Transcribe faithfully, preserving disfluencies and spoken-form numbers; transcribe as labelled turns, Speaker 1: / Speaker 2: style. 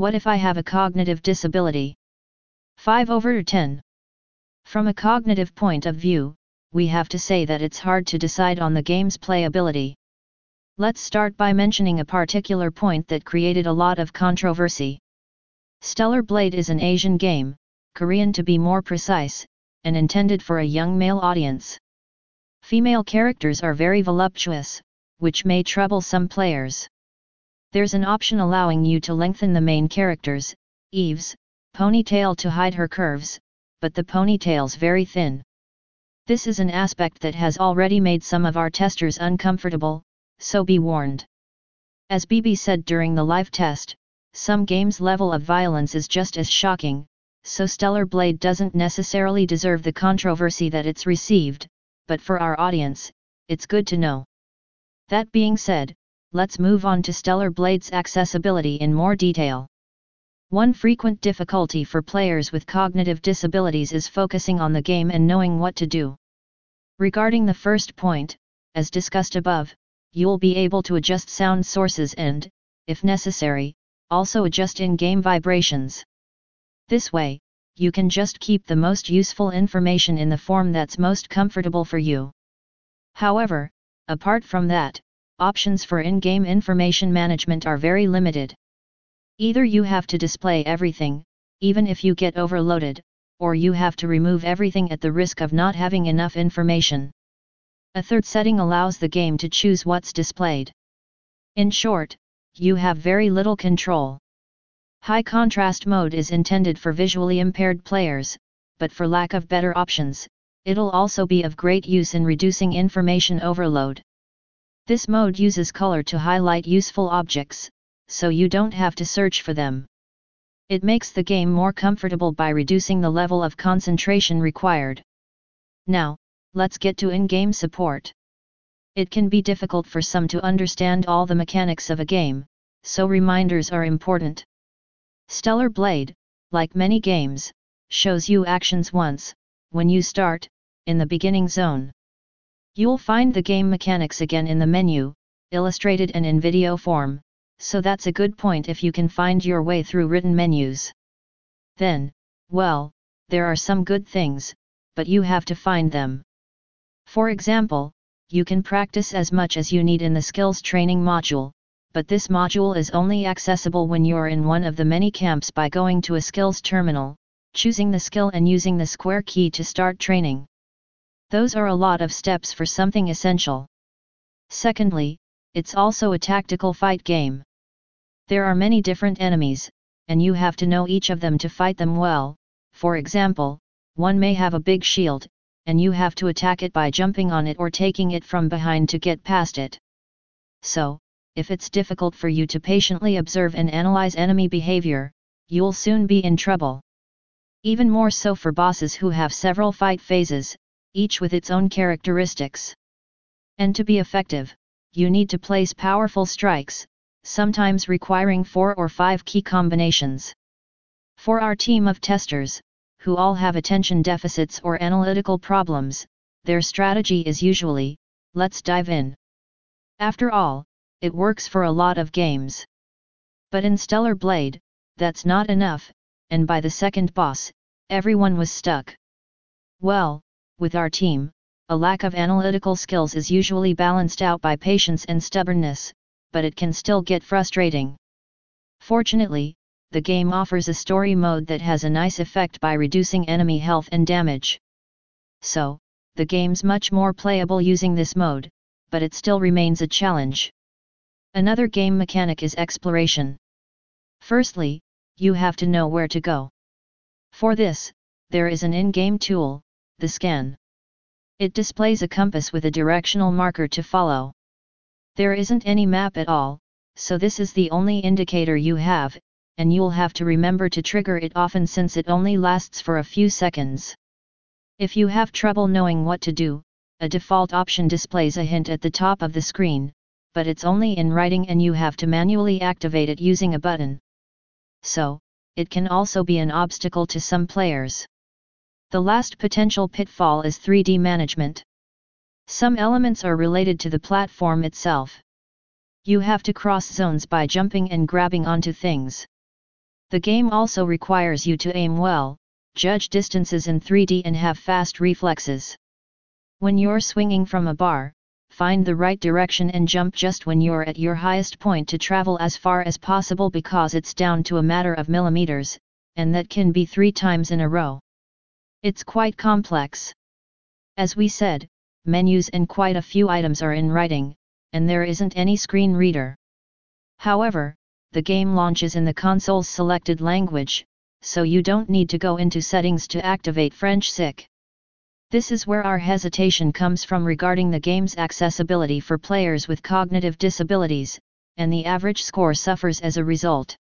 Speaker 1: What if I have a cognitive disability? five over ten. From a cognitive point of view, we have to say that it's hard to decide on the game's playability. Let's start by mentioning a particular point that created a lot of controversy. Stellar Blade is an Asian game, Korean to be more precise, and intended for a young male audience. Female characters are very voluptuous, which may trouble some players. There's an option allowing you to lengthen the main character's, Eve's, ponytail to hide her curves, but the ponytail's very thin. This is an aspect that has already made some of our testers uncomfortable, so be warned. As B B said during the live test, some games' level of violence is just as shocking, so Stellar Blade doesn't necessarily deserve the controversy that it's received, but for our audience, it's good to know. That being said, let's move on to Stellar Blade's accessibility in more detail. One frequent difficulty for players with cognitive disabilities is focusing on the game and knowing what to do. Regarding the first point, as discussed above, you'll be able to adjust sound sources and, if necessary, also adjust in-game vibrations. This way, you can just keep the most useful information in the form that's most comfortable for you. However, apart from that, options for in-game information management are very limited. Either you have to display everything, even if you get overloaded, or you have to remove everything at the risk of not having enough information. A third setting allows the game to choose what's displayed. In short, you have very little control. High contrast mode is intended for visually impaired players, but for lack of better options, it'll also be of great use in reducing information overload. This mode uses color to highlight useful objects, so you don't have to search for them. It makes the game more comfortable by reducing the level of concentration required. Now, let's get to in-game support. It can be difficult for some to understand all the mechanics of a game, so reminders are important. Stellar Blade, like many games, shows you actions once, when you start, in the beginning zone. You'll find the game mechanics again in the menu, illustrated and in video form, so that's a good point if you can find your way through written menus. Then, well, there are some good things, but you have to find them. For example, you can practice as much as you need in the skills training module, but this module is only accessible when you're in one of the many camps by going to a skills terminal, choosing the skill and using the square key to start training. Those are a lot of steps for something essential. Secondly, it's also a tactical fight game. There are many different enemies, and you have to know each of them to fight them well. For example, one may have a big shield, and you have to attack it by jumping on it or taking it from behind to get past it. So, if it's difficult for you to patiently observe and analyze enemy behavior, you'll soon be in trouble. Even more so for bosses who have several fight phases, each with its own characteristics. And to be effective, you need to place powerful strikes, sometimes requiring four or five key combinations. For our team of testers, who all have attention deficits or analytical problems, their strategy is usually, let's dive in. After all, it works for a lot of games. But in Stellar Blade, that's not enough, and by the second boss, everyone was stuck. Well, with our team, a lack of analytical skills is usually balanced out by patience and stubbornness, but it can still get frustrating. Fortunately, the game offers a story mode that has a nice effect by reducing enemy health and damage. So, the game's much more playable using this mode, but it still remains a challenge. Another game mechanic is exploration. Firstly, you have to know where to go. For this, there is an in-game tool, the scan. It displays a compass with a directional marker to follow. There isn't any map at all, so this is the only indicator you have, and you'll have to remember to trigger it often since it only lasts for a few seconds. If you have trouble knowing what to do, a default option displays a hint at the top of the screen, but it's only in writing and you have to manually activate it using a button. So, it can also be an obstacle to some players. The last potential pitfall is three D management. Some elements are related to the platform itself. You have to cross zones by jumping and grabbing onto things. The game also requires you to aim well, judge distances in three D and have fast reflexes. When you're swinging from a bar, find the right direction and jump just when you're at your highest point to travel as far as possible, because it's down to a matter of millimeters, and that can be three times in a row. It's quite complex. As we said, menus and quite a few items are in writing, and there isn't any screen reader. However, the game launches in the console's selected language, so you don't need to go into settings to activate French S I C. This is where our hesitation comes from regarding the game's accessibility for players with cognitive disabilities, and the average score suffers as a result.